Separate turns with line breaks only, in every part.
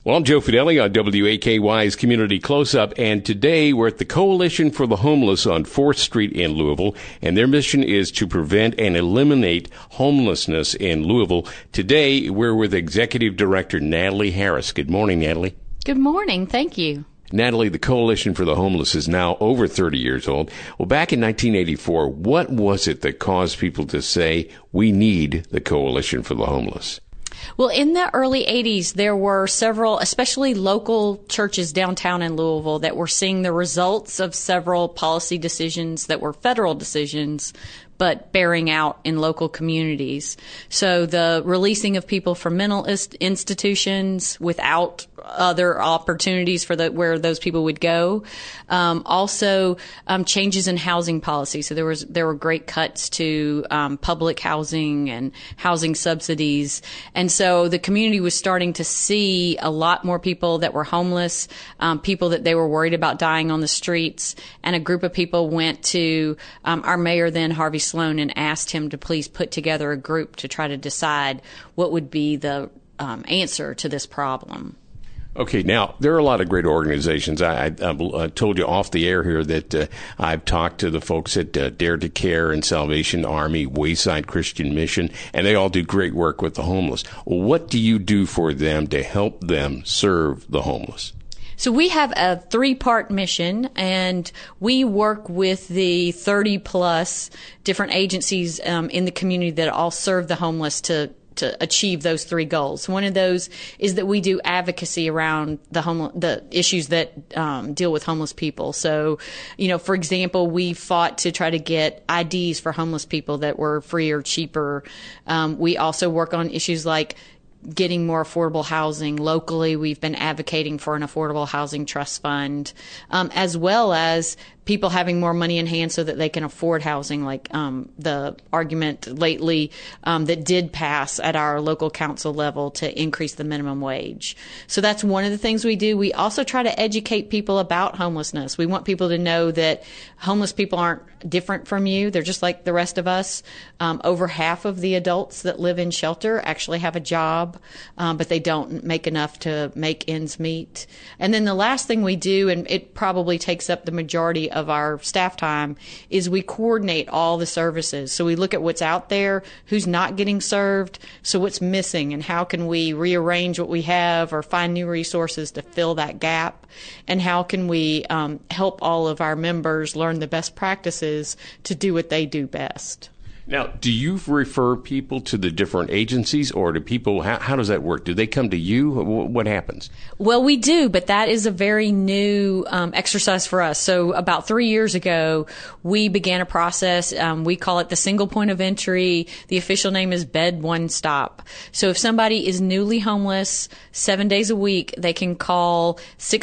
Well, I'm Joe Fidelli on WAKY's Community Close-Up, and today we're at the Coalition for the Homeless on 4th Street in Louisville, and their mission is to prevent and eliminate homelessness in Louisville. Today, we're with Executive Director Natalie Harris. Good morning, Natalie.
Good morning. Thank you.
Natalie, the Coalition for the Homeless is now over 30 years old. Well, back in 1984, what was it that caused people to say, we need the Coalition for the Homeless?
Well, in the early 80s, there were several, especially local churches downtown in Louisville, that were seeing the results of several policy decisions that were federal decisions, but bearing out in local communities. So the releasing of people from mental institutions without other opportunities for where those people would go. Also, changes in housing policy. So there were great cuts to public housing and housing subsidies. And so the community was starting to see a lot more people that were homeless, people that they were worried about dying on the streets. And a group of people went to our mayor then, Harvey Sloan, and asked him to please put together a group to try to decide what would be the answer to this problem.
Okay, now, there are a lot of great organizations. I told you off the air here that I've talked to the folks at Dare to Care and Salvation Army, Wayside Christian Mission, and they all do great work with the homeless. What do you do for them to help them serve the homeless?
So we have a 3-part mission, and we work with the 30-plus different agencies in the community that all serve the homeless to achieve those 3 goals. One of those is that we do advocacy around the issues that deal with homeless people. So, for example, we fought to try to get IDs for homeless people that were free or cheaper. We also work on issues like getting more affordable housing locally. We've been advocating for an affordable housing trust fund, as well as people having more money in hand so that they can afford housing, like the argument lately that did pass at our local council level to increase the minimum wage. So that's one of the things we do. We also try to educate people about homelessness. We want people to know that homeless people aren't different from you. They're just like the rest of us. Over half of the adults that live in shelter actually have a job, but they don't make enough to make ends meet. And then the last thing we do, and it probably takes up the majority of our staff time, is we coordinate all the services. So we look at what's out there, who's not getting served, so what's missing, and how can we rearrange what we have or find new resources to fill that gap, and how can we help all of our members learn the best practices to do what they do best.
Now, do you refer people to the different agencies, or do people, how does that work? Do they come to you? What happens?
Well, we do, but that is a very new exercise for us. So about 3 years ago, we began a process. We call it the single point of entry. The official name is Bed One Stop. So if somebody is newly homeless 7 days a week, they can call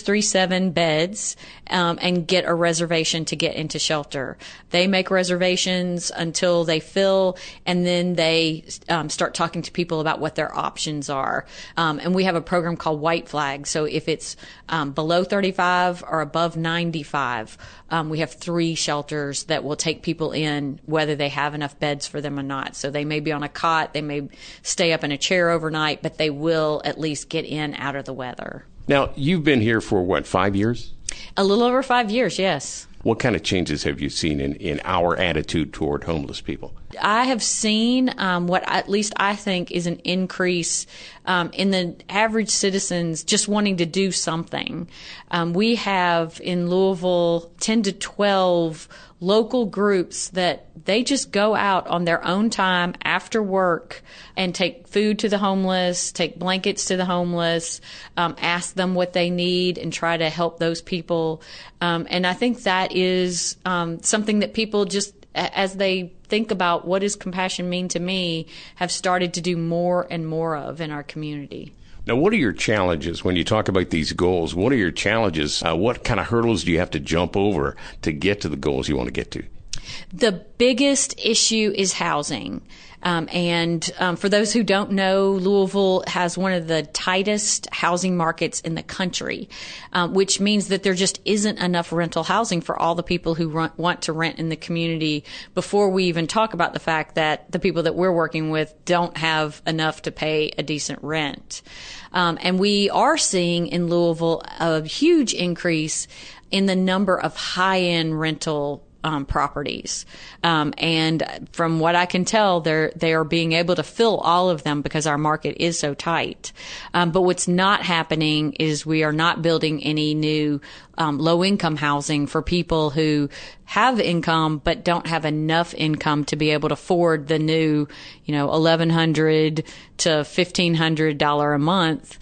637 Beds and get a reservation to get into shelter. They make reservations until they fill, and then they start talking to people about what their options are. And we have a program called White Flag. So if it's below 35 or above 95, we have 3 shelters that will take people in whether they have enough beds for them or not. So they may be on a cot, they may stay up in a chair overnight, but they will at least get in out of the weather.
Now, you've been here for, 5 years?
A little over 5 years, yes.
What kind of changes have you seen in our attitude toward homeless people?
I have seen what at least I think is an increase in the average citizens just wanting to do something. We have in Louisville 10 to 12 local groups that they just go out on their own time after work and take food to the homeless, take blankets to the homeless, ask them what they need and try to help those people. And I think that is something that people just, as they think about what does compassion mean to me, have started to do more and more of in our community.
Now, what are your challenges when you talk about these goals? What are your challenges? What kind of hurdles do you have to jump over to get to the goals you want to get to?
The biggest issue is housing. For those who don't know, Louisville has one of the tightest housing markets in the country, which means that there just isn't enough rental housing for all the people who want to rent in the community, before we even talk about the fact that the people that we're working with don't have enough to pay a decent rent. And we are seeing in Louisville a huge increase in the number of high-end rental properties. And from what I can tell, they are being able to fill all of them because our market is so tight. But what's not happening is we are not building any new low-income housing for people who have income but don't have enough income to be able to afford the new, $1,100 to $1,500 a month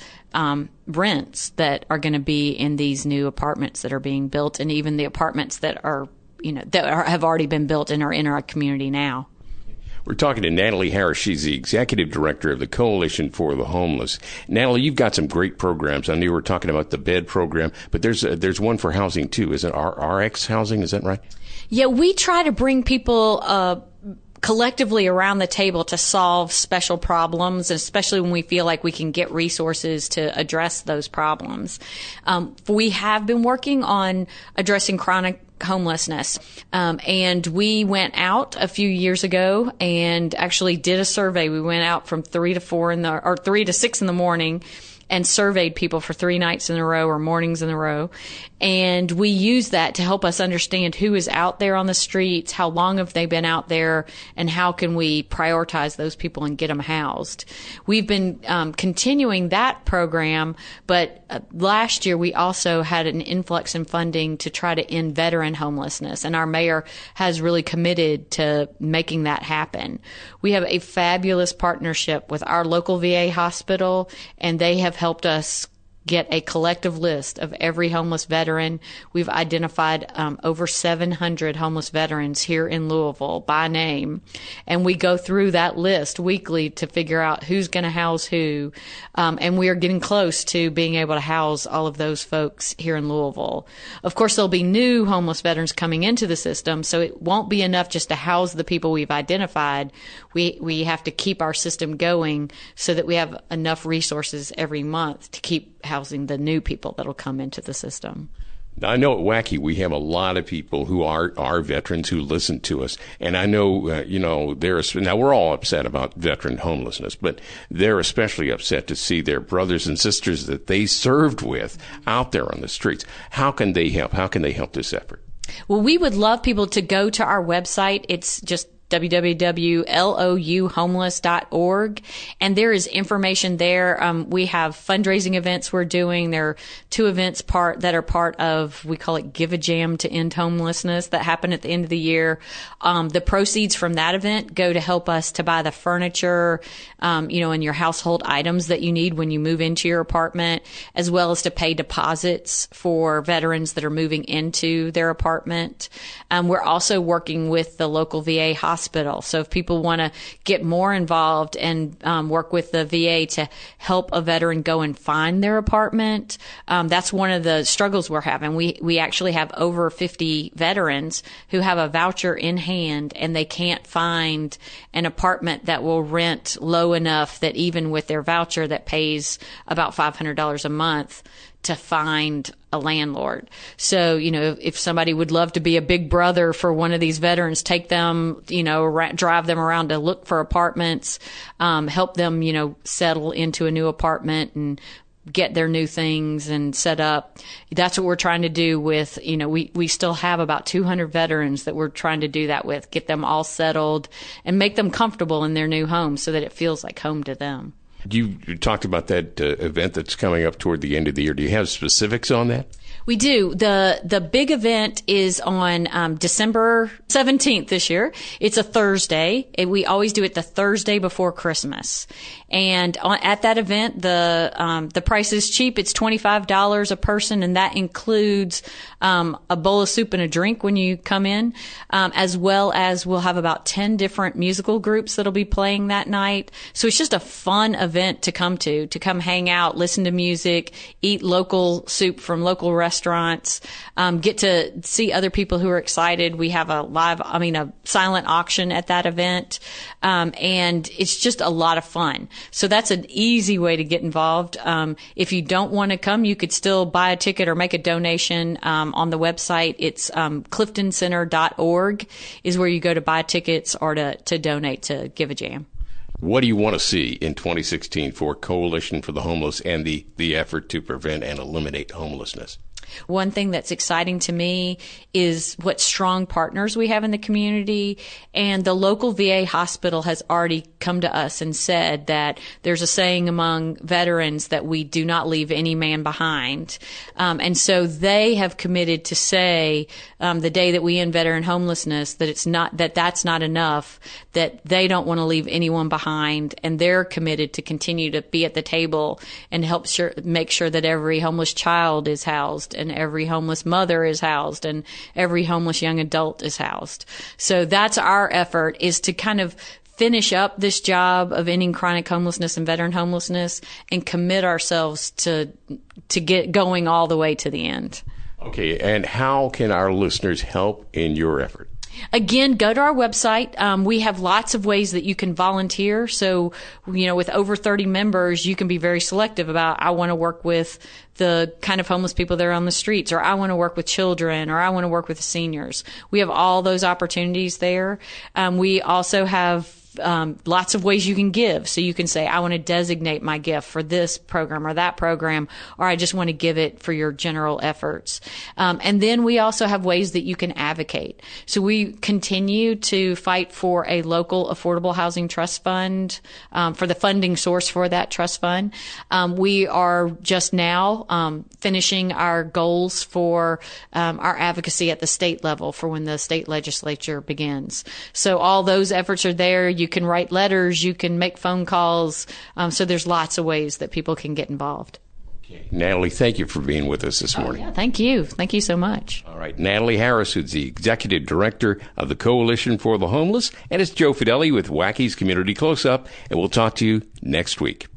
rents that are going to be in these new apartments that are being built, and even the apartments that are have already been built and are in our community now.
We're talking to Natalie Harris. She's the executive director of the Coalition for the Homeless. Natalie, you've got some great programs. I know you were talking about the bed program, but there's one for housing too. Is it RX housing? Is that right?
Yeah, we try to bring people collectively around the table to solve special problems, especially when we feel like we can get resources to address those problems. We have been working on addressing chronic homelessness. And we went out a few years ago and actually did a survey. We went out from 3 to 6 in the morning and surveyed people for 3 nights in a row or mornings in a row. And we use that to help us understand who is out there on the streets, how long have they been out there, and how can we prioritize those people and get them housed. We've been continuing that program, but last year we also had an influx in funding to try to end veteran homelessness, and our mayor has really committed to making that happen. We have a fabulous partnership with our local VA hospital, and they have helped us get a collective list of every homeless veteran. We've identified over 700 homeless veterans here in Louisville by name, and we go through that list weekly to figure out who's going to house who, and we are getting close to being able to house all of those folks here in Louisville. Of course, there'll be new homeless veterans coming into the system, so it won't be enough just to house the people we've identified. We have to keep our system going so that we have enough resources every month to keep housing the new people that'll come into the system.
Now, I know at WACI we have a lot of people who are veterans who listen to us, and I know now we're all upset about veteran homelessness, but they're especially upset to see their brothers and sisters that they served with out there on the streets. How can they help? How can they help this effort?
Well, we would love people to go to our website. It's just www.louhomeless.org, and there is information there. We have fundraising events we're doing. There are 2 events that are part of, we call it Give a Jam to End Homelessness, that happen at the end of the year. The proceeds from that event go to help us to buy the furniture, and your household items that you need when you move into your apartment, as well as to pay deposits for veterans that are moving into their apartment. We're also working with the local VA hospital. So if people want to get more involved and work with the VA to help a veteran go and find their apartment, that's one of the struggles we're having. We actually have over 50 veterans who have a voucher in hand, and they can't find an apartment that will rent low enough that even with their voucher that pays about $500 a month to find a landlord. So, if somebody would love to be a big brother for one of these veterans, take them, drive them around to look for apartments, help them, settle into a new apartment and get their new things and set up. That's what we're trying to do with, we still have about 200 veterans that we're trying to do that with, get them all settled and make them comfortable in their new home so that it feels like home to them.
You talked about that event that's coming up toward the end of the year. Do you have specifics on that?
We do. The big event is on December 17th this year. It's a Thursday. We always do it the Thursday before Christmas. And at that event, the price is cheap. It's $25 a person, and that includes a bowl of soup and a drink when you come in, as well as we'll have about 10 different musical groups that'll be playing that night. So it's just a fun event event to come hang out, listen to music, eat local soup from local restaurants, get to see other people who are excited. We have a silent auction at that event. And it's just a lot of fun. So that's an easy way to get involved. If you don't want to come, you could still buy a ticket or make a donation, on the website. It's, cliftoncenter.org is where you go to buy tickets or to donate to Give a Jam.
What do you want to see in 2016 for Coalition for the Homeless and the effort to prevent and eliminate homelessness?
One thing that's exciting to me is what strong partners we have in the community. And the local VA hospital has already come to us and said that there's a saying among veterans that we do not leave any man behind. And so they have committed to say, the day that we end veteran homelessness, that's not enough, that they don't want to leave anyone behind. And they're committed to continue to be at the table and make sure that every homeless child is housed, and every homeless mother is housed, and every homeless young adult is housed. So that's our effort, is to kind of finish up this job of ending chronic homelessness and veteran homelessness and commit ourselves to get going all the way to the end. Okay,
and how can our listeners help in your effort?
Again, go to our website. We have lots of ways that you can volunteer. So, with over 30 members, you can be very selective about, I want to work with the kind of homeless people that are on the streets, or I want to work with children, or I want to work with seniors. We have all those opportunities there. We also have lots of ways you can give. So you can say, I want to designate my gift for this program or that program, or I just want to give it for your general efforts. And then we also have ways that you can advocate. So we continue to fight for a local affordable housing trust fund, for the funding source for that trust fund. We are just now finishing our goals for our advocacy at the state level for when the state legislature begins. So all those efforts are there. You can write letters, you can make phone calls. So there's lots of ways that people can get involved.
Okay. Natalie, thank you for being with us this morning.
Yeah, thank you. Thank you so much.
All right. Natalie Harris, who's the Executive Director of the Coalition for the Homeless. And it's Joe Fideli with Wacky's Community Close-Up. And we'll talk to you next week.